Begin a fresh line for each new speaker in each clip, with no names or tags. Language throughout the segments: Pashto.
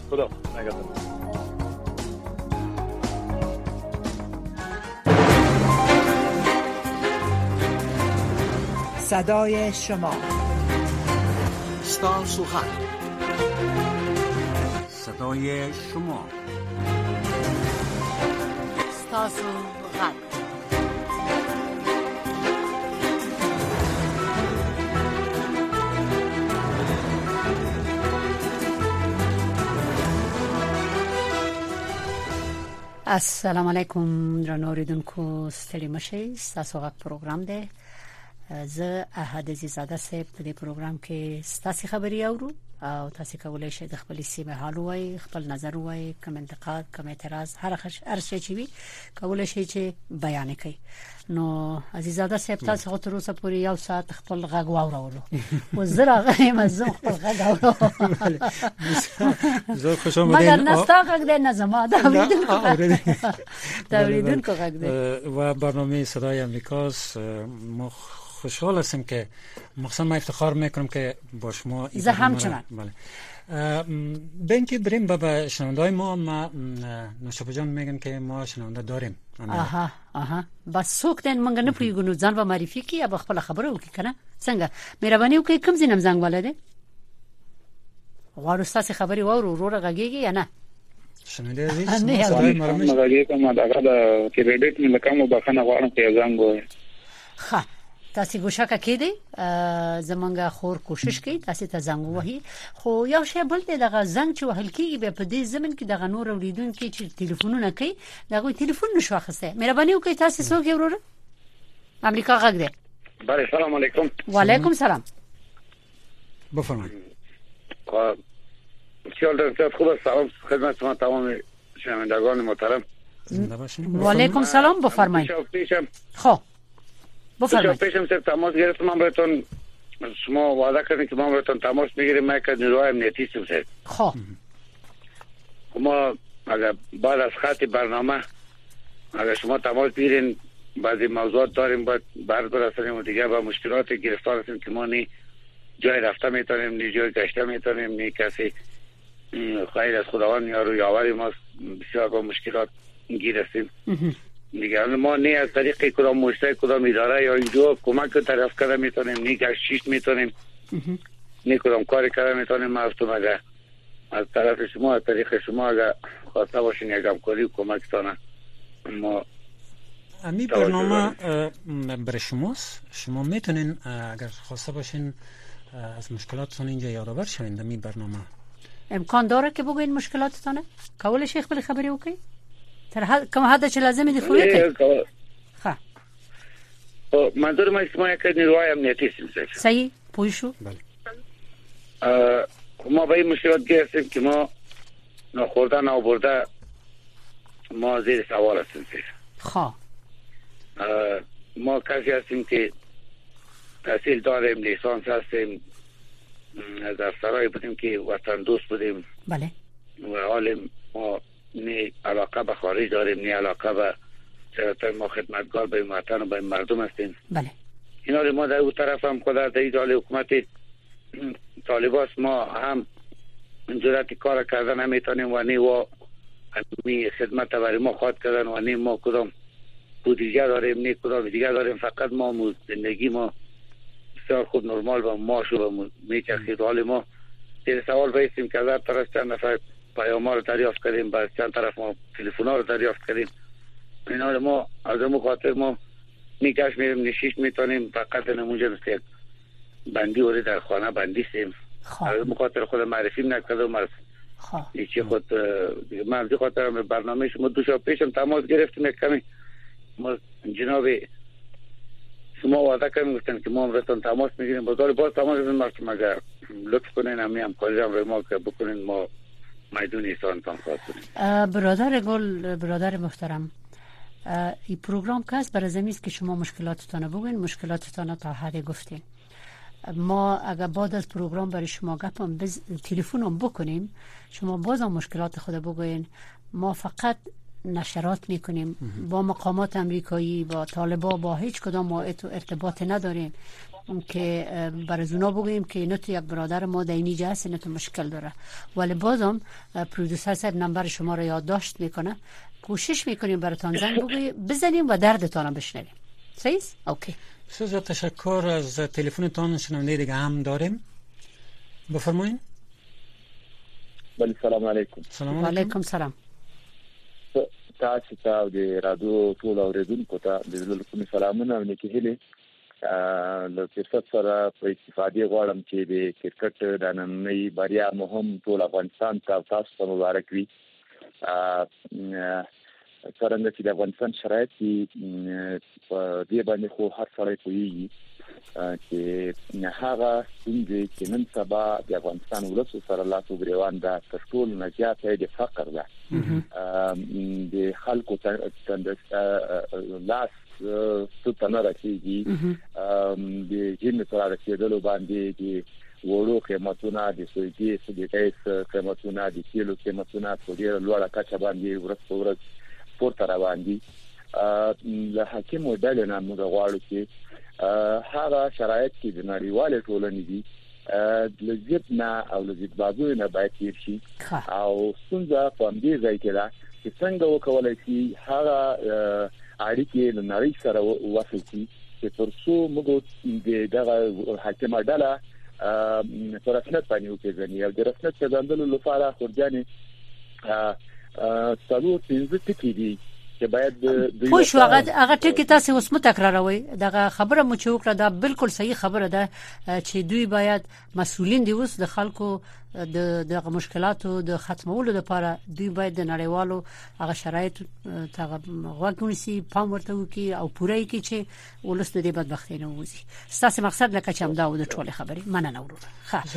خدا نگهدار.
صدای شما،
ستاسو غږ، صدای شما، ستاسو غږ.
السلام علیکم درنو اوریدونکو، ستړي مشئ. ستاسو غږ پروګرام دی. زه احد عزیزاده صاحب په دې پروګرام کې ستاسو خبري اورو او تاسو کولای شئ د خپل سیمه حال وای، خپل نظر وای، کوم انتقاد، کوم اعتراض، هر څه چې وي کولای شئ چې بیان کړئ. نو عزیزاده صاحب تاسو خو تر اوسه پورې یو ساعت خپل غږ واورولو و زه راغلم زه خپل غږ اورم.
زه خوشم اومدین.
مگر نستا غږ دی نه زما دا اوریدونکو غږ دی
و برنامه صدای امریکاست. ما خوشحال هستم که مخصوصا من افتخار میکنم که با شما
زه همچنان.
بله. بین که بریم به شنونده‌های ما نوشابه جان میگن که ما شنونده داریم.
آها بس څوک دین مونږ نه پیګونو ځان به معرفي کی یا خپل خبره وکي کنه څنګه مهرباني وکي کوم زینم زنګ ولده غواړو تاسو خبري وورو وروره غږیږي یا نه
شنونده عزیز
مغاګي کومه دغه د کریډټ مې لکه بخنه غواړم چې زنګ وای.
ښه تاسو ګوښه کېدی زمونږه خور کوشش کوي تاسو ته زنګ وهي، خو یو شی بل دی دغه زنګ چې وهل کیږي په دې زمين کې دغه نور اوریدونکو چې ټلیفونونه کوي دغه ټلیفون نشو اخسته. مهرباني وکړئ تاسو څوک وروره امریکا غږ دی.
بله سلام علیکم.
وعلیکم سلام.
بفرمایئ.
چالش خوب سلام خدمت شما تمام شنوندگان محترم.
وعلیکم سلام بفرمایئ. خب بفرمایید.
پیشم سر تماس گرفتم من براتون شما وعده کردین که ما براتون تماس میگیریم. ما که نیروهای امنیتی هستیم سر.
خب
ما اگر بعد از خط برنامه اگر شما تماس بگیرین بعضی موضوعات داریم باید بررسی و دیگه با مشکلات گرفتار هستیم که ما نی جای رفته میتونیم نی جای گشته میتونیم نی کسی خیر از خداوند یارو یاوری ما بسیار با مشکلات گیر هستیم دیگه. ما نه از طریق کدام مشتری کدام اداره یا اینجا کمک طرف کرده میتونیم نه گشت میتونیم نه کدام کاری کرده میتونیم. ما اگر از طرف شما از طریق شما اگر خواسته باشین یک همکاری و کمکتانه ما
امی برنامه برای شماست. شما میتونین اگر خواسته باشین از مشکلاتتون اینجا یادآور شوین. امی برنامه
امکان داره که بگوین مشکلاتتونه کول شیخ بل خبری وکي تر کوم حد چې لازم دي خو یې ها
منظور ما اسمه یک نیروهای امنیتی هستیم.
صحیح پوه شو.
بله.
ما به این مشکلات گرفتیم که ما نخورده نابرده ما زیر سوال هستیم.
خب
ما کسی هستیم که تحصیل داریم، لیسانس هستیم، از افسرهایی بودیم که وطن دوست بودیم.
بله.
و حال ما نه علاقه به خارج داریم نه علاقه به چرا ما خدمتگار به وطن و به مردم هستیم.
بله.
اینا ما در اون طرف هم خدا در ایدال حکومت طالباس ما هم جرأت کار کردن نمیتونیم و نه و می خدمت برای ما خواهد کردن و نه ما کدام بودجه داریم نه کدام دیگه داریم. فقط ما زندگی ما بسیار خوب نرمال و ماشو و میچرخید. حال ما این سوال بایستیم که از طرف چند نفر پیام رو دریافت کردیم، بعد چند طرف ما تلفن ها رو دریافت کردیم. اینا ما از اون خاطر ما میگشت میریم نشیش میتونیم فقط نمونجا مثل یک بندی ولی در خانه بندی سیم. از اون خاطر خود معرفی نکردم از چی خود من از خاطر برنامه شما دو شب پیشم تماس گرفتیم یک کمی ما جناب شما وعده کردیم گفتن که ما امرتون تماس میگیریم بازار باز تماس میگیریم اگر لطف کنین همین همکاری هم روی ما که بکنین ما میدون ایسانتان خواهد کنیم.
برادر گل برادر محترم این پروگرام که است برای زمینست که شما مشکلاتتان بگوین مشکلاتتان تا حد گفتین. ما اگر بعد از پروگرام برای شما گپم تلفنم بکنیم شما بازم مشکلات خود بگوین. ما فقط نشرات میکنیم با مقامات امریکایی با طالبا با هیچ کدام ما ارتباط نداریم. که برای اونا بگوییم که اینا تو یک برادر ما در اینجا هست، اینا تو مشکل داره، ولی بازم پرودوسر صاحب نمبر شما رو یادداشت میکنه، کوشش میکنیم براتون زنگ بزنیم و دردتون بشنویم. صحیح؟ اوکی.
بسیار تشکر. از تلفنتون شنونده دیگه هم داریم، بفرمایید.
بله سلام علیکم.
سلام
علیکم سلام.
تاسو ته د رادیو ټول اوریدونکو ته د زړه کومې سلامونه او نیکې هیلې. له فرصت سره په استفادې غواړم چې د کرکټ د نننۍ بریا مهم ټول افغانستان ته تاسو ته مبارک وي. څرنګه چې د افغانستان شرایط په دې باندې خو هر سړی پوهیږي چې هغه څنګه چې نن سبا د افغانستان ولس سره لاس وګریوان ده، تر ټولو نه زیاته د فقر ده. د خلکو لاس ستنه راکېږي، د جن سره رسیدلو باندې د وړو قیمتونه، د سویدي سګیټیس قیمتونه، د کیلو قیمتونه په ډېر لوړه کچه باندې ورځ په ورځ پورته روان دي. له حکیمو ډلې نه موږ غواړو چې هغه شرایط چې د نړیوالې ټولنې دي لږ نه او لږ بازو نه باید تیر شي، او څنګه په دې ځای کې دا چې څنګه وکولای شي هغه اړیکې له نړۍ سره وصل شي چې ترڅو موږ دغه حکیمه ډله په رسمیت باندې وپېژني. او د رسمیت پیژندلو لپاره خورجانې څلور پنځه ټکي دي چې باید
خو شو هغه ټکی تاسو اوس متکراروي. دغه خبره مو چې وکړه دا بالکل صحیح خبره ده چې دوی باید مسؤلین دي اوس د خلکو د مشکلاتو د ختمولو لپاره دوی باید د نړیوالو هغه شرایط ته غوښتنسي پام ورته وکړي او پوره کړي چې ولست د بدبختی نه وځي. ستاسو مقصد لکه چې همدا و د ټوله خبرې مننه ورور.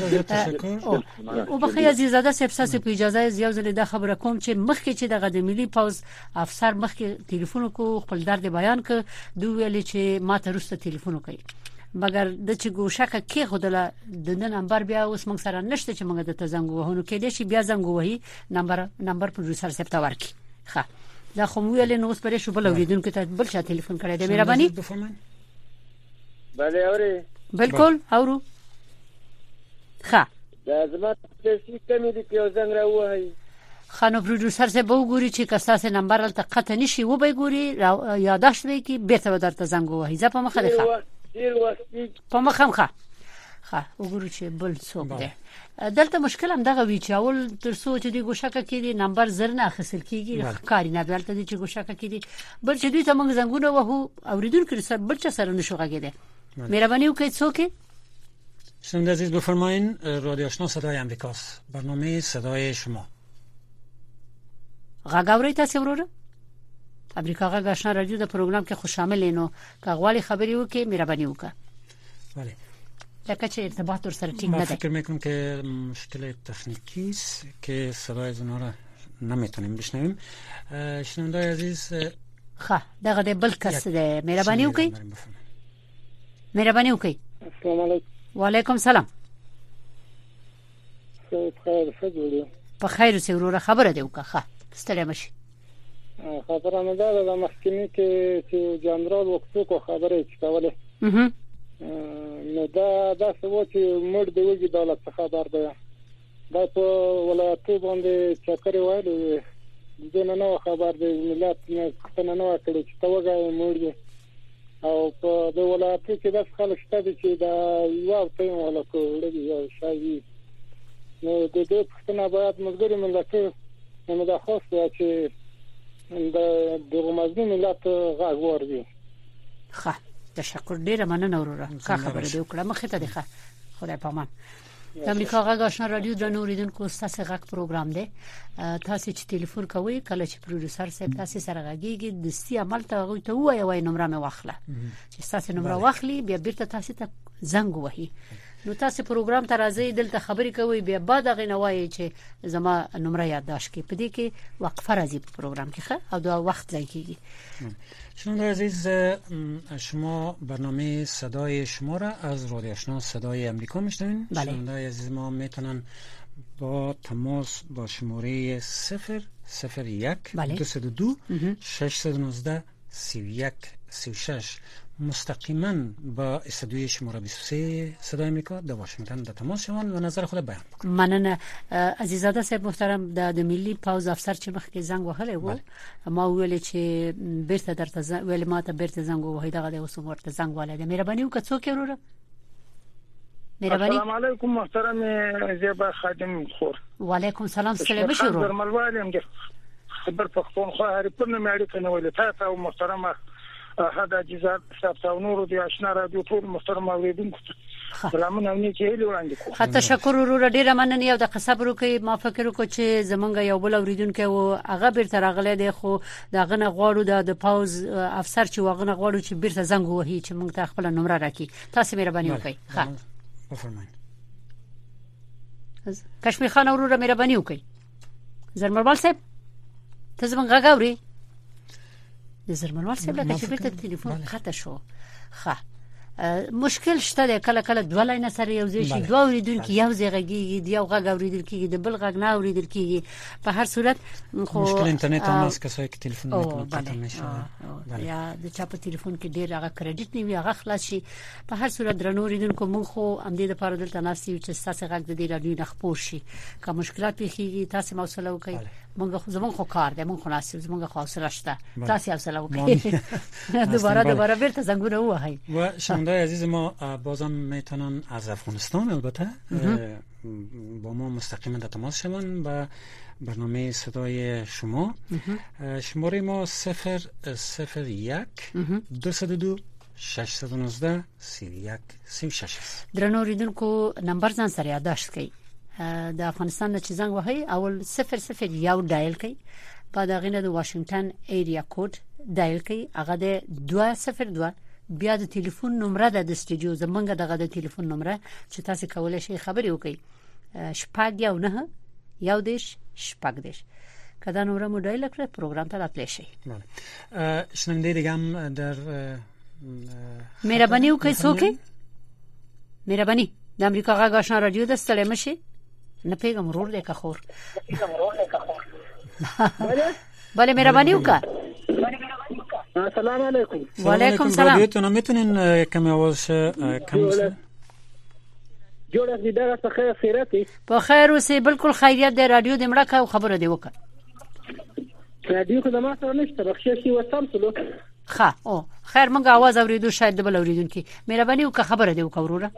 او بخیر عزیزاده سپساس په اجازه زیاو زله د خبره کوم چې مخکې چې د ملي پوز افسر مخکې ټلیفون کو خپل درد بیان ک دوی ویل چې ما ته رسته ټلیفون کوي، مګر د چې ګوشکه کې خدله د نمبر بیا اوس موږ سره نشته چې موږ د تزنګ وهونو کې دي چې بیا زنګ وهي نمبر پروډوسر سپتا ورکی. ښه دا خو ویل نو اوس پرې شو بل اوریدونکو ته بل چا ټلیفون کړی دی. مهرباني.
بله اوري
بالکل اورو. ښه
دا زما پیسې کمې دي په زنګ راوهي.
خانو پروډوسر سے به وګوري چې کساسه نمبر ته قطع نشي و به ګوري یاداشت وي کې بیرته درته زنګ وهي. زه په مخه ده
ډیر وخت
په مخه ښه وګورو چې بل څوک ده. دلته مشکل هم دغه وی چې اول تر څو چې دی ګوشکه کې دی نمبر زر نه اخیستل کیږي کاری نه دلته دی چې ګوشکه کې دی بل چې دوی ته موږ زنګونه وهو اوریدونکو سره بل څه سره نشو غږیده. مهرباني وکړئ څوک
شنونده عزیز بفرمایین. رادیو آشنا صدای امریکاست، برنامه صدای شما.
غږ اورئ تاسو وروره؟ امریکا غږ آشنا رادیو د پروګرام کې خوش شامل اینو که غواړي خبري وکړي مهرباني وکړه.
بله.
لکه چې ارتباط ور سره ټینګ نه ده.
فکر میکنم که مشکل تکنیکی است که صدای زنا را نمیتونیم بشنویم. شنونده عزیز
ښه دغه د بل کس ده. مهرباني وکړئ. مهرباني وکړئ.
السلام علیکم.
وعلیکم سلام. په خیر اوسئ وروره. خبره دی وکړه. ښه ستړی مشي.
خبره نه ده د محکمې کې چې جنرال وکړو خبره چې کوله نو دا څه چې مړ دی وګي دولت څخه خبر ده. دا په ولایتو باندې چکر وایي د نن خبر دی ملت نه نه کړي چې توګه مړ دی او په د ولایتو کې د خلک شته چې دا یو په ولا کوړي یو شایي نو د دې پښتنه باید مزګری ملت نو دا خواسته چې د مظلوم ملت غږ ورغی.
ښه تشکر ډیره مننه وروره. ښه خبره دی وکړه مخه ته دی. ښه خدای پامان. د امریکا غږ آشنا رادیو د نوریدونکو ستاسو غږ پروګرام دی. تاسو چې ټلیفون کوئ کله چې پروډوسر صاحب تاسو سره غږیږي دستي عمل ته غوي ته وای نمبر مې واخله چې تاسو نمبر واخلي بیا بیرته تاسو ته زنګ وهي. نو تاسو پروګرام ته راځي دلته خبرې کوي بیا بعد غنوای چې زما نمبر یادداشت کې پدې کې وقفه راځي په پروګرام کې ښه او دا وخت ځای کیږي.
شنونده عزیز شما برنامه صدای شما را از رادیو آشنا صدای امریکا میشنوین. شنونده عزیز ما میتونن با تماس با شماره 001 202 619 31 36 مستقیما با استودیوی شماره 23 صدای آمریکا در واشنگتن در تماس شوند و نظر خود بیان بکنند.
مننه عزیزاده صاحب محترم، د ملي پوز افسر چې مخکې زنګ وهلی و ما ویل چې بیرته درته ویل ما ته بیرته زنګ وهی دغه د اوس ورته زنګ والي د مهرباني وکړه څوک وروره.
السلام علیکم محترم زیبا خادم خور.
وعلیکم السلام ستړي بشو ورو.
درملوالم د خبر پښتونخوا هریپورنه مې اړیکه نیولې تاسو او محترمه هدا جزات صاحب نور دی آشنا رادیو ټول محترم اوریدونکو سلامونه نیکی هیله وړاندې کوم.
خاطر تشکر ورو ډیره مننه یو د قصبرو کې ما فکر وکړ چې زمونږ یو بل اوریدونکو او هغه بیرته راغله دی خو دغه نه غواړو د پاوز افسر چې وغه غواړو چې بیرته زنګ وهي چې موږ ته خپل نمبر راکړي. تاسو مهرباني وکړئ. ها
بفرمایئ.
کشمیر خان ورو مهرباني وکړئ. زرمروال صاحب ته زمونږ غاوري زرمروال صاحب لکه چې بیرته ټلیفون قطع شو. ښه مشکل شته کله کله دوه لاینه سره یو ځای شي دوه اوریدونکو یو ځای غږیږي یو غږ اوریدل کیږي د بل غږ نه اوریدل کیږي. په هر صورت خو
مشکل اینټرنیټ هم است کسایی که تلفن میکنن قطع میشه
یا د چا په تلیفون کې ډیر هغه کریډټ نیوي هغه خلاص شي. په هر صورت درنو اوریدونکو موږ خو ام دې لپاره دلته ناسي چې تاسو غږ د دې رادیو نه خپور شي که مشکلات پیږي تاسو موصله وکړئ. موږ خو زمونږ خو کار دی موږ خو ناسي زمونږ خو حوصله شته تاسو حوصله وکړئ. دوباره بیرته زنګونه وهي.
و شنونده‌های عزیز ما بازم میتونن از افغانستان البته با ما مستقیما در تماس شوند با برنامه صدای شما. شماره ما 001 202 619 3136 است.
درنو اوریدونکو نمبر ځان سره یادداشت کړئ. د افغانستان چې زنګ وهي اول 001 ډایل کړئ بعد هغه د واشنگټن ایریا کوډ ډایل کړئ هغه د 202 بیا د ټلیفون نمبر د استودیو زمونږ دغه د ټلیفون نمبر چې تاسو کولای شئ خبرې وکړئ شپږ یو نه یو دیش شپږ دیش کدا نمبر مو ډایل کړئ پروګرام ته راتلی شئ.
شنونده دیگه هم در
مهرباني وکړئ څوک مهرباني د امریکا غږ آشنا رادیو د ستړي مشي نه پیغام ورور دی که خور بله مهرباني وکړه.
السلام علیکم.
وعلیکم السلام.
رادیوتون میتونین کمی آواز کم
جوړه دې دا څه خیر خیرتي
په خیر اوسې بالکل خیریت دی. رادیو دې مړه کا خبره دی وکړه.
رادیو خو ما سره نشته بخښه شي وسم سلو.
ښه او خیر مونږ आवाज اوریدو شاید د بل اوریدونکو مهرباني وکړه خبره دی وکړه وروره.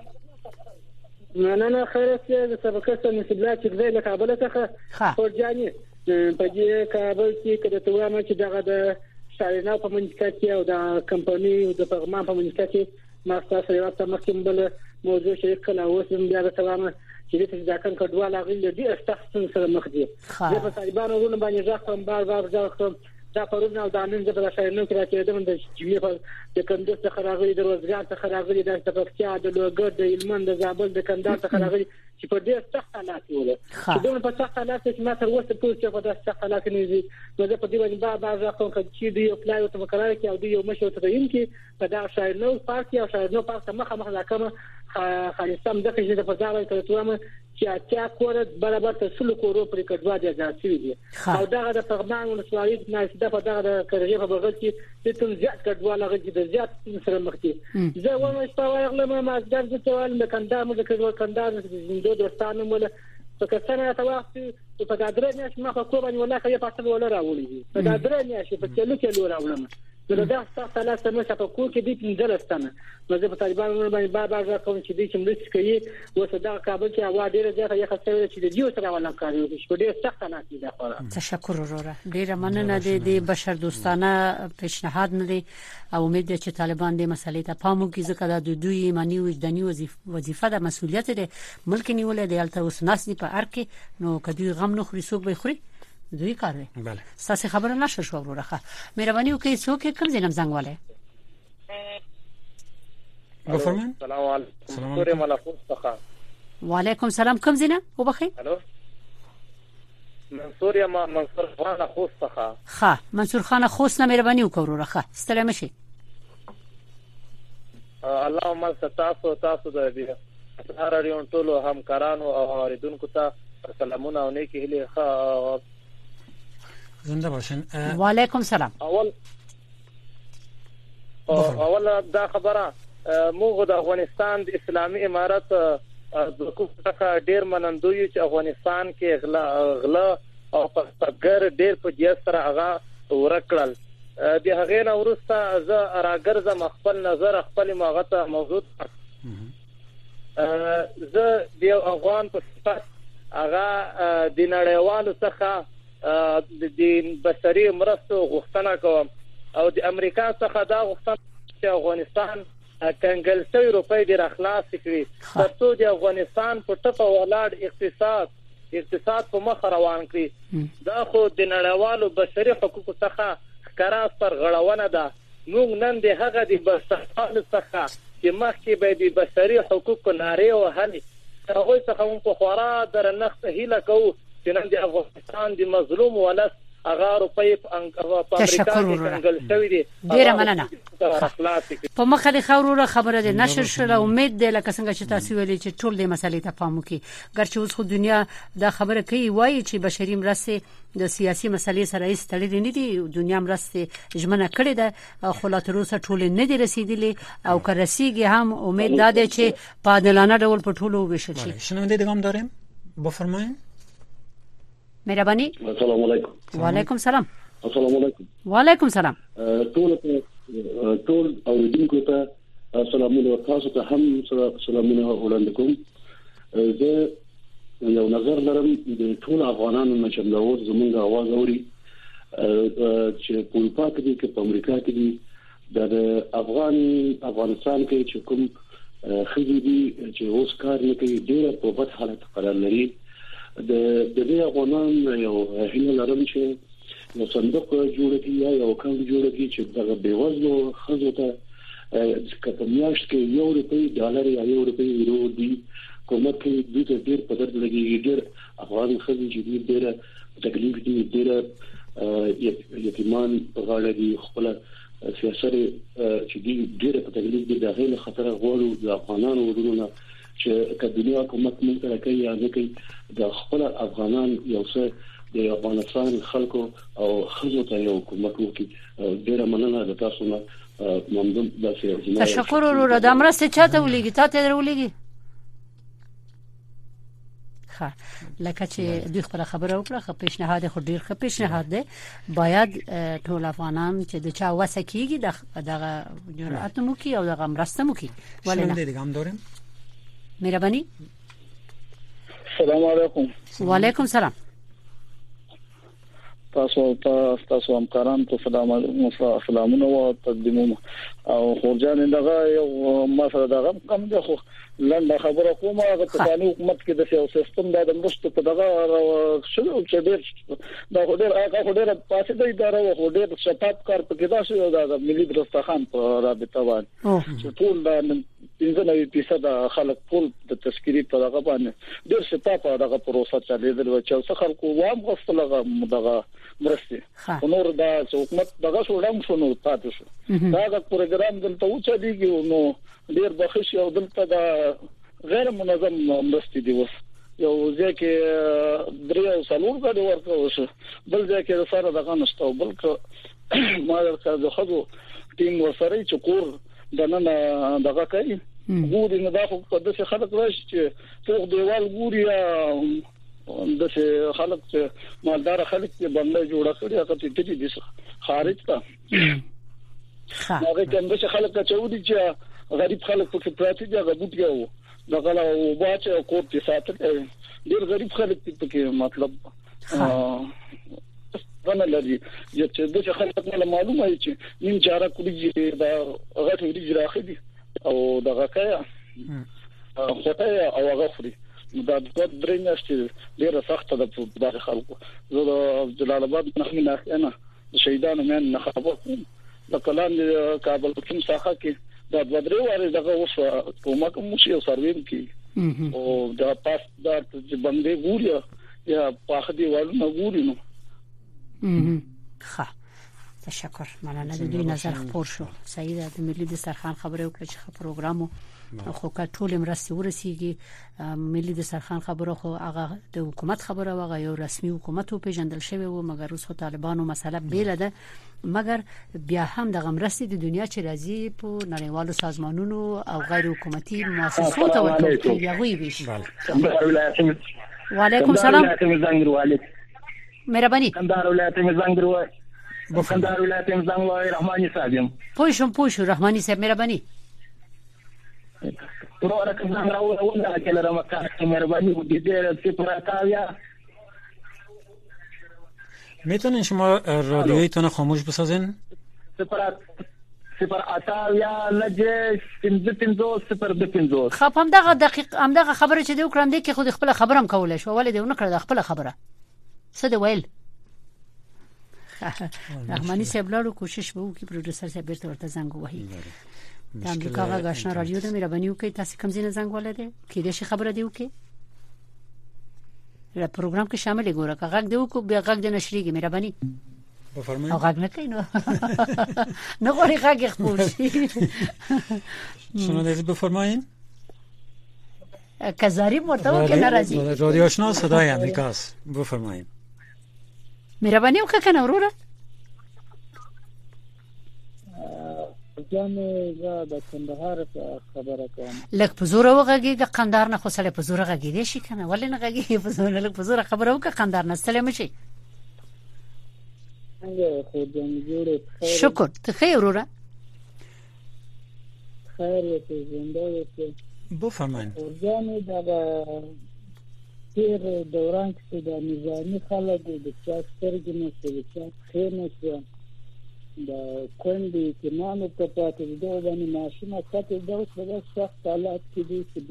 نه خیر څه د سبقه څخه نسبت چې زه له کابل څخه خورجاني په دې کابل کې کده توامه چې دغه د شارینا په منځ کې او د کمپنی د پیغام په منځ کې ما تاسو یو څه مخکې بل موضوع شریک کړه اوس هم بیا د توامه چې د ځکان کډواله غل دي استخدام سره مخ دي. زه په طالبانو ورونه باندې ځکه بار ځکه دا پرونه او د نن د شارینا کې راځي د جمعې په د کندوز څخه راغلي د روزګار څخه راغلي د تفکیا د لوګر د علمند د زابل د کندهار څخه راغلي چې په ډېر سخت حالات وله چې دوی په سخت حالات کې ما تر اوسه پوه چې په داسې سخت حالات کې نه زه په دې باندې بعض راځم چې دی یو پلان او مقرره کې او دی یو مشورت ته کې په دا شارینا پارک او شارینا پارک مخه راکمه خالصم دغه چې په ځای کې توامه چې اته کور برابر ته سلو کورو پر کډوا دي ځاتې دي او دغه د پیغام ولسوالۍ نه چې په دغه د کرغې په بغل کې د تم زیات کډوا لغې د زیات سره مخ دي. زه وایم چې په واغله ما ځګر د توال د کندهار د کډوا کندهار د زندو دوستانو مله په کسانه تواخي په دادرې نش مخه کو باندې ولا خې په تاسو ولا راولې په دادرې نش په چلو کې لور راولم دا څه ثلاثه مشه په کو کې دي پنځلستانه مزه په طالبانو باندې بار راکوم چې دي چې مرسته کوي وسدا کابل کې هوا ډیره زیاته یې خسته چې د دیو سره ولا کاری وکړي په ډیر سخت نه دي خورا.
تشکر وروره ډیره مننه د بشر دوستانه پیشنهاد نه دي او امید ده چې طالبان دې مسلې ته پام وکړي ځکه دا د دوی مانی وجداني وظیفه ده مسؤلیت ده ملک نیولې دی البته اوس ناس دي په ارکه نو کدی غم نه خوري څوک به خوري دوی کار دی.
بله
تاسو خبره نشه شو وروره مهرباني وکړئ څوک کوم زینم زنګ والے
بفرمایئ.
السلام علیکم سوري ملخوص څخه.
وعلیکم السلام کوم زینه وبخښئ.
الو منصور خان خوست څخه.
ښه منصور خان خوست نه مهرباني وکړئ وروره ښه ستړي مشي.
اللهم تاسو د دې هر ټولو همکارانو او اوریدونکو ته سلامونه او نیکی هیله ښه
زنده باشین.
وعلیکم السلام.
اوله دا خبره موږ د افغانستان د اسلامي امارت د کومه ډیر منندوی چې افغانستان کې غلا او پسګر ډیر په جسر هغه ورکړل د هغې نه ورسته زه راګرځم خپل نظر خپل ماغته موضوع زه د افغان په صفت هغه د نړیوالو څخه د بشري مرستو غوښتنه کوم او د امریکا څخه دا غوښتنه چې افغانستان کنګل روپۍ د اخلاص کړي ترڅو د افغانستان په ټپه ولاړ اقتصاد په مخ روان کړي دا خو د نړیوالو بشري حقوقو څخه ښکارا پر غړونه ده موږ نن د هغه د بشري څخه چې مخکې به د بشري حقوقو ناره او هلي هغه څخه موږ په خورا درنښت هیله کوو چې نن د افغانستان د مظلوم ولس هغه روپۍ په امریکا کې کنګل شوی دي
ډیره مننه په مخه د خبرو خبره د نشر شوه امید ده لکه څنګه چې تاسو ویلي چې ټول د مسلې ته پام وکړي ګرچې اوس خو دنیا دا خبره کوي وایي چې بشري مرسته د سیاسي مسلې سره هیڅ تړلې نه دي دنیا مرسته ژمنه کړې ده خو لا تر اوسه ټول نه دي رسیدلې او که رسیږي هم امید ده چې په عادلانه ډول په ټولو وشل شي
شنونده دیگه هم داریم بفرمایید
مهرباني
السلام علیکم
و علیکم السلام
السلام علیکم
و علیکم السلام
ټول اوریدونکو ته سلامونه او تاسو ته هم سلامونه وړاندې کوم زه یو نظر لرم د ټول افغانانو نه چې موږ زموږ आवाज اوري چې په اروپا کې کې په امریکا کې دي د افغانستان کې چې کوم خزي دي چې اوس کار نه کوي ډېر په بد حالت قرار لري د دې افغانان یو هیله لرم چې یو صندوق جوړ کړي یا یو کم جوړ کړي چې دغه بیوزلو خزو ته کله میاشت کې $1 یا €1 دی کومه کې د دې ډېر په درد لګي ډېر افغان خزي چې ډېر تکلیف دي ډېر یتیمان په غاړه دي خپل سیاست چې ډېر په تکلیف دي د غیر خطر غوړو د افغانانو ورونه چې کډونیا کومک مونږ ته کوي یا نه کوي د خپل افغانان یو څه د افغانستان خلکو او خزو ته یو کومک وکړي ډېر مننه د تاسو نه ممنون تاسو
تشکر ورو د امرسته چاته ولېږي تاسو ولېږي ها لکه چې دوی خپل خبره وکړه خو پیشنهاد خو ډیر ښه پیشنهاد دی باید ټول افغانان چې د چا وسه کیږي دغه جرأت مو کی او دغه مرسته مو کی
ولنه دیگه هم داریم
مهرباني
السلام علیکم
و علیکم السلام
تاسو همکاران ته سلامونه او تقدیم او خورجان دغه یو مسله دغه کم ده خو لنډه خبره کوم هغه په ثاني حکومت کې د سیستم د مرستو په دغه شنو چې ډېر هغه ډېر پاسه د اداره او ډېر شفاف کار پکې دا شو د ملي دسترخوان په رابطه باندې چې ټول د 15% خلک ټول د تشکیلي په دغه باندې ډېر شفاف دغه پروسه چلیدل و چې څه خلکو وام غوښتلغه دغه مرستي نور د حکومت دغه شوړم شنو پاتې شو دا پروګرام دلته و چې دیږي نو ډیر بخښ یو دلته د غیر منظم مرستي دی وس یو ځکه درې سالور غړي ورته وسه بل ځکه سره دغه نشته بلکې ما درته د خدو ټیم ورسره چې کور دنه دغه کوي ګوري نه دا خو په دغه خلک راشي چې فوق دیوال ګوري د خلک چې مالدار خلک چې باندې جوړه کړی هغه ټیټی دي خارج ته هغه څنګه چې خلک چودي چې غریب خلک په پراتی دي هغه بوتګو دغه او باچ او کوټ ساتل ډیر غریب خلک په کې مطلب ونه لري چې د خلک معلومه وي چې نیم چاره کړی دا هغه ډیر راخدي او دغه کیا خطه او هغه خوري دا د درې میاشتې ډیره سخته ده په خلکو زه د جلال آباد نه نه شهیدانو من نه خبر د کلان کابل کوم ساحه کې دا درې واره دغه اوس کومه کوم شی سروین کې او دا پاس دا چې باندې ګوري یا په دې والو نه ګوري نو
ښه تشکر مننه د دوی نظر خبر شو سعید د ملي دسترخوان خبره وکړه چې پروګرامو خو کټول مرستې ورسیږي ملي دسترخوان خبره خو هغه د حکومت خبره وغه یو رسمي حکومت په جندل شوی و مګر اوس خو طالبانو مسله بیل ده مګر بیا هم د غمرستي د دنیا چې راځي په نړیوالو سازمانونو او غیر حکومتي مؤسسو ته ورته یوي ویش. وعلیکم سلام. مهرباني.
کندهار ولایت مزنګرو کندهار ولایت مزنګرو رحماني صاحب.
پوښ رحماني صاحب مهرباني.
پرو کندهار ولا کله رمکه مهرباني و دې سپراتاویا.
میتونین شما رادیویتون خاموش بسازین؟
صفر اتاویا لجه 15
خب همدغه خبره چې دی وکړم دی کې خود خپل خبرم کولای شو ولې دی نه کړ د خپل خبره څه دی ویل رحماني صاحب لارو کوشش به وکړي پروډوسر صاحب بیرته ورته زنګ وهي د امریکا غاښنا رادیو د مهرباني وکړئ تاسو کوم ځای نه زنګ ولده کې دې شي خبره دی وکړي له پروګرام کې شامل ګوره که غږ دی وکړو بیا غږ د نشریږي مهرباني
بفرمایئ.
غږ نه کینو نه غوړي غږ خپل شي
شما دې بفرمایئ.
کزاری مرتبه کې ناراضي
رادیو آشنا صدای امریکاست بفرمایئ.
مهرباني وکړه کنه وروره
جامې د کندهار خبره کوم
لکه په زور وغږیږي قندهار نه خو سره په زور غږیږي شي کنه ولې نه غږیږي په زور لکه په زور خبره وکړه قندهار نه ستلم شي.
خو دې جوړه
شکر ته خیر وروره
خیر ته زنده اوسه.
بفرمایئ.
جامې د تیر دوران کې د نظامی خلک د چاسترګ نه څه خیر نه د کوندې کې مانو په پاتې د باندې ماشینه کته د اوس په سخت حالات کې دي چې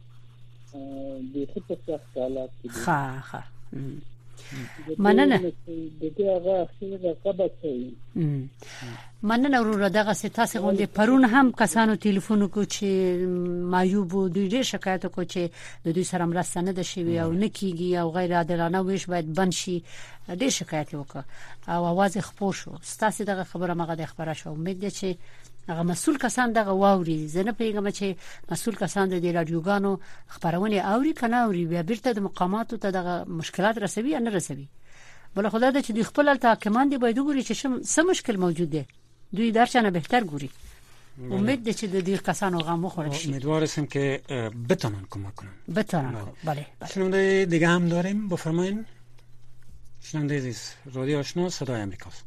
د په سخت حالات کې دي.
ها مننه
د دې هغه څه قبض کوي.
مننه ورور دغه ستاسو غونډه پرون هم کسانو ټلیفون کو چې مایوب دوی ډېر شکایت کو چې د دوی سره مرسته نه ده شوی او نه کیږي او غیر عادلانه ویش باید بند شي ډېر شکایت وکړه او आवाज خپور شو ستاسو دغه خبره مغه د خبره شو امید ده چې هغه مسؤل کسان دغه واوري زنه پیغام چې مسؤل کسان د رادیوګانو خبرونه اوري کنه اوري بیا بیرته د مقاماتو ته دغه مشکلات رسوي یا نه رسوي بل خدای د چې د خپل تحکمان دی باید وګوري چې څه مشکل موجود دی دوی درچنه بهتر ګوري. امید ده چې د دې کسانو غم مخورد شي.
امیدوار هستم که بتونن کمک کنن.
بله.
شنونده دیگه هم داریم بفرمایید. شنونده عزیز رادیو آشنا صدای امریکاست.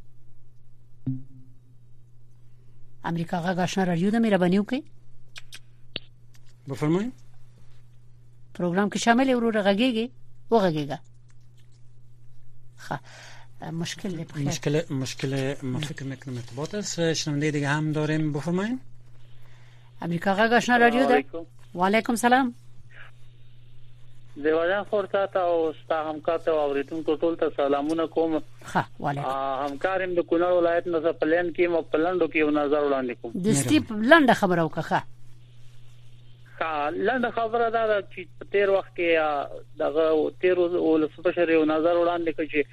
امریکا غږ آشنا رادیو د مهرباني وکړئ
بفرمایید.
پروګرام کې شامل ورور غږیږي وغږیږي.
مشکل ما فکر میکنم ارتباط است. شنونده دیگه هم داریم بفرمایید.
امریکا غږ آشنا رادیو ده. و علیکم سلام.
دیوالان خورتا او ستا همکار ته اوریدونکو ټول ته سلامونه کوم.
ها وعلیکم.
همکارم د کونړ ولایت نه پلان کې مو پلانډو کې یو نظر وړاندې کوم.
د سټیپ لنډه خبره وکړه.
لنډه خبره دا چې تیر وخت کې دغه تیر ولس بشر یو نظر وړاندې کړ چې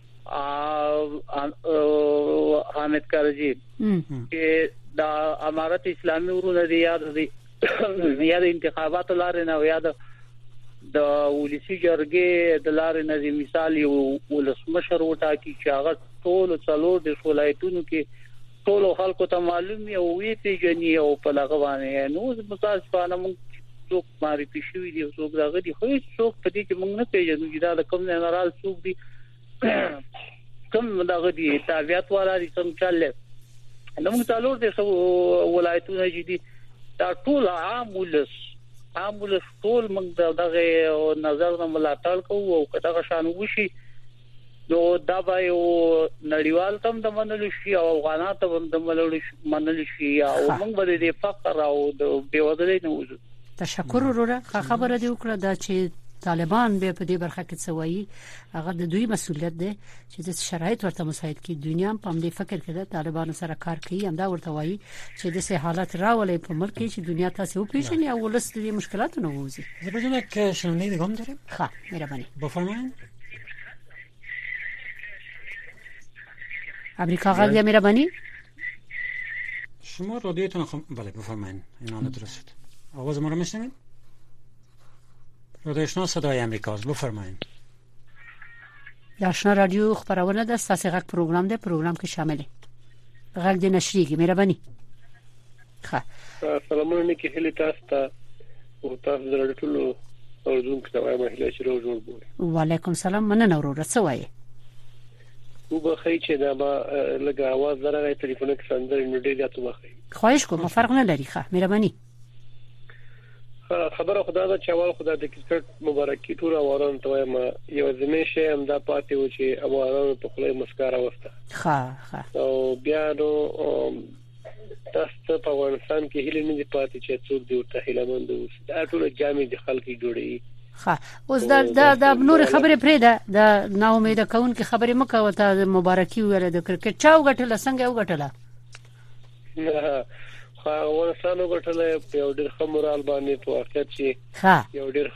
حامد کرزی چې د امارت اسلامي ورونه دی یاد انتخابات لارې نه یاد د ولسی جرګې د لارې نه مثال یو ولسمشر وټاکي چې هغه ټول څلور د ولایتونو کې ټول خلکو ته معلوم یو وی پیژني او په لغه باندې نو مثال څنګه موږ څوک معرفي شوی دی څوک دغه دی خو څوک په دې کې موږ نه پیژنو چې دا کوم جنرال څوک دی کوم دغه دی تابعیت والا دي څنګه چلې نو موږ څلور د ولایتونو چې دي دا ټول عام ولس ټول موږ دغه نظر نه ملاتړ کوو او کله شان وشي نو دا به یو نړیوال تم د منلو شي او افغانات هم د منلو شي او موږ به د فقر او د بیوزلۍ نه وځو.
تشکر وروره خبره دی وکړه دا چې طالبان به په دې برخه کې څوایي هغه د دوی مسؤلیت دی چې د شرایط ورته مساعد کړي. دنیا په دې فکر کې ده طالبانو سره کار کوي هم دا ورته وایي چې د سه حالات راولي په ملک کې چې دنیا تاسو وپیژني او ولست دې مشکلاتونه ووزي.
زبردست که شنونده دیگه هم داریم.
ها مهرباني
بفرمایید.
امریکا غږ مهرباني
شما رادیوتون بله بفرمایید. اینا درست. آواز ما رو میشنوید؟ رادیو آشنا صدای امریکا است، بفرمایید.
آشنا رادیو خبرونه ده ستاسو غږ پروګرام ده، پروګرام کې شامل غږ د نشریږي. مهرباني. ښه
سلامونه کې هلي تاسو ته او تاسو د ټولو اوردونکو ته وایم هله چې روز جوړ بوله.
وعلیکم سلام، مننه ورور. څه وایي؟
وبخی چې دا ما لګه आवाज درغه ټلیفون کې سندري نو ډیر ځاتو بخی.
خواهش کوم، فرق نه لري. ښه مهرباني.
خبره خدا دا چوال خدا د کرکټ مبارکي ټول اواران ته وایم یو ځمې شي هم دا پاتې و چې اواران په خله مسکارا وسته.
ښه
او بیا نو تاسو په افغانستان کې هیله نه دي پاتې چې څوک دی ورته هیله مند اوس دا ټول جامې د خلکو جوړي.
ښه اوس دا نور خبره پرې ده، دا نا امید کون کې خبره مکو ته مبارکي ویل د کرکټ چاو غټله څنګه وګټله؟
نه افغانستان وګټله په ډېر خمرال باندې په واقعیت چې یو ډېر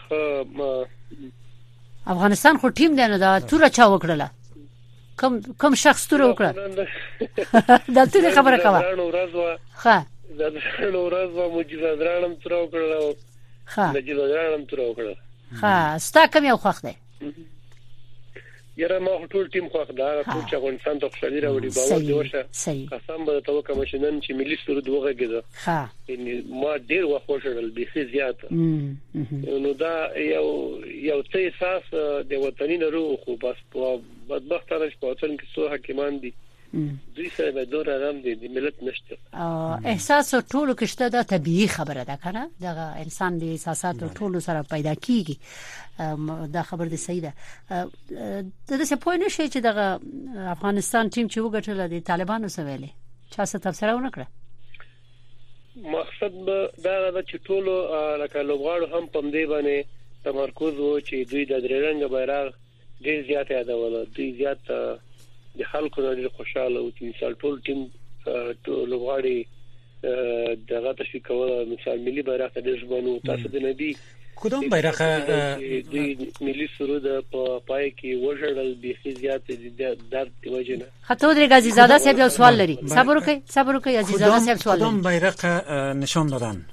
افغانستان خو ټیم دی نه دا توره چا وکړله؟ کم شخص توره وکړه؟ دا ټول خبره کوه. ښه
دا نو ورځ مجید درانم توره وکړله.
ښه
مجید درانم توره وکړله.
ښه ستا کوم یو خوښ دی؟
یاره ما ټول ټیم خوښ ده، ټول چې افغانستان ته خوشالي راوړي باور دی وشه. قسم به ته وکم چې نن چې ملي سرود وغږیده یعنی ما ډیر وښوشل به زیات. نو دا یو څه احساس د وطني نرو خو بس په بدبختانه چې په وطن کې څو حکیمان دي دوی سره به دور آرام دي د ملت نشته.
احساس ټولو کې شته، دا طبيعي خبره ده کنه، دا انسان د احساساتو ټولو سره پیدا کیږي. دا خبر دې صحیح ده. د څه پوه نه شي چې د افغانستان ټیم چې وګټل د طالبانو سره ویلي چا څه تفسیر ونه کړ.
مقصد دا چې ټولو لکه لوبغاړو هم پم دی باندې تمرکز وو چې دوی د درې رنګ بیرغ ډیر زیات یادول، دوی زیات د خلکو ډېر خوشاله او چې مثال ټول ټیم لوبغاړي دغه تشویق کوله. مثال ملي بیرغ ته ډېر ژمنو. تاسو د نبی
کدام بیرغ
د ملي سرود په پای کې وژړل به زیات د درد دی وجنه.
خاطر درې غازی زاده صاحب یو سوال لري. صبر وکړئ عزیزاده صاحب سوال لري.
کدام بیرغ نشان دادن؟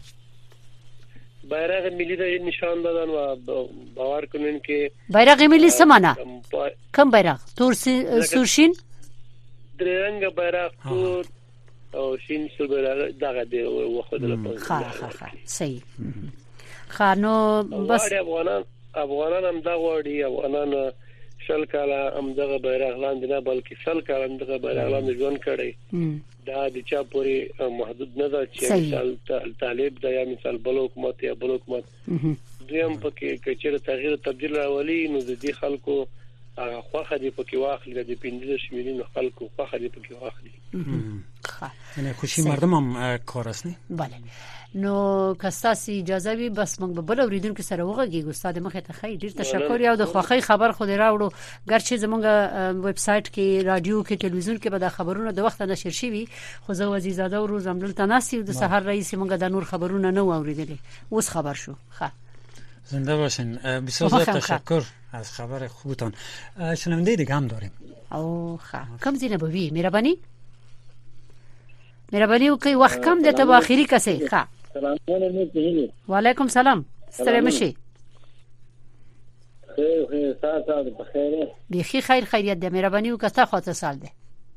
بیرغ ملی د نشان دادن و باور کنین کې
بیرغ ملی سمانا کم بیرغ تور سورشین
درې رنګ بیرغ تور او شین سور بیرغ دغه دی وخدل په
صحیح. خانو بس
افغانان هم دا وړي افغانان شل کاله هم دغه بیرغ لاندې نه بلکې سل کاله هم دغه بیرغ لاندې ژوند کړي. دا د چا پوری محدود نه ده چې مثال طالب د یا مثال بل حکومت یا بل حکومت دویم پکې کچره تغییر تبدیل راولي نو د دې خلکو خوخه دی پکې واخلي د 15 میلیون خلکو خوخه دی پکې واخلي.
یعنی خوشي مردم هم کار است نه؟
بله. نو کستاسي اجازه وي بس موږ به بل اوریدونکو سره وغږیږو. استاد مخه ته خیر ډیر تشکر یو د خوخی خبر خو راوړو ګرچې زمونږ ویب سټ کې رادیو کې ټلویزیون کې به د خبرونو د وخت نشر شي خو زه عزیزاده او روز عمل تناسي د سحر رئیس موږ د نور خبرونه نه اوریدلې اوس خبر شو. ښه
زنده باشین. بسیار تشکر از خبر خوبتان. شنونده دیگه هم داریم.
او ښه کم زینه بوي مهرباني وکي وخت کم ده ته اخیری کسه. ښه
سلام علیکم.
وعلیکم سلام. ستړي مشي.
خیر تاسو په خیر.
بخیر خیریت ده. مهرباني وکړه تاسو خاطر سال ده.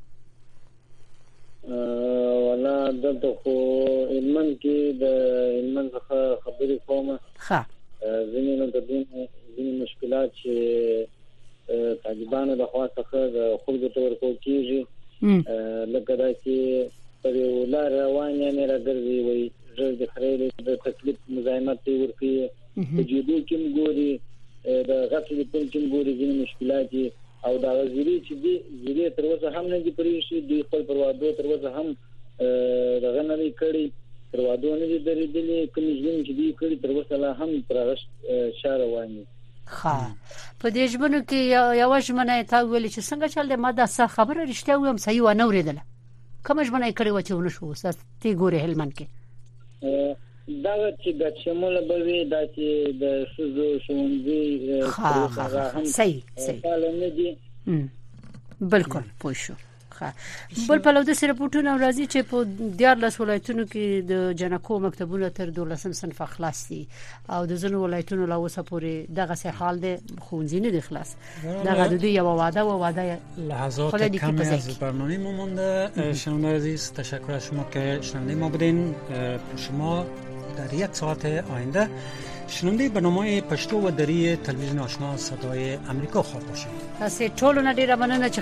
ولا دلته خو علمن کې د علمن څخه خبرې کوم.
ښه
زمينو د دې مشکلات چې طالبانو د خوا څخه د خلکو تور کو کیږي لکه دا چې په ولار روانه نه راګرځي وي زړه د خیرې د تکلیف مزاحمت ورکي په جدي کې ګوري د غفلت په کې ګوري ځینې مشکلات او دا غزيري چې دي زیری تر اوسه هم نه دي پریشي دي خپل پروادو تر اوسه هم دغه نه کړي پروادو نه دي درېدلې کوم ځین چې دي کړي تر اوسه لا هم پرغش شاره واني.
ها په دې ژوند کې یو ژمنه تا ویل چې څنګه چل دې ما دا خبره رښتیا ویم صحیح و نه ورېدله کوم ژمنه کړې و چې ونه شو ساس تی ګوره هلمن کې
دا چې د شمول بوي دا چې د شوزو شونځي
صحیح بالکل پوه شو. بل په لوده سره پټونه راځي چې په 14 ولایتونو کې د جنکو مکتبونه تر 12 صنف خلاص دي او د ځینو ولایتونو لا اوسه پورې دغه سه حال دی خونځي نه دي خلاص دغه د یو وعده
لحظات کمی از برنامه ما مونده. شنوندگان عزیز تشکر از شما که شنونده ما بودین. شما در یک ساعت آینده شنونده برنامه پشتو و دری تلویزیون آشنا صدای امریکا خواهد باشید.
تاسو ټول نه ډیره مننه چې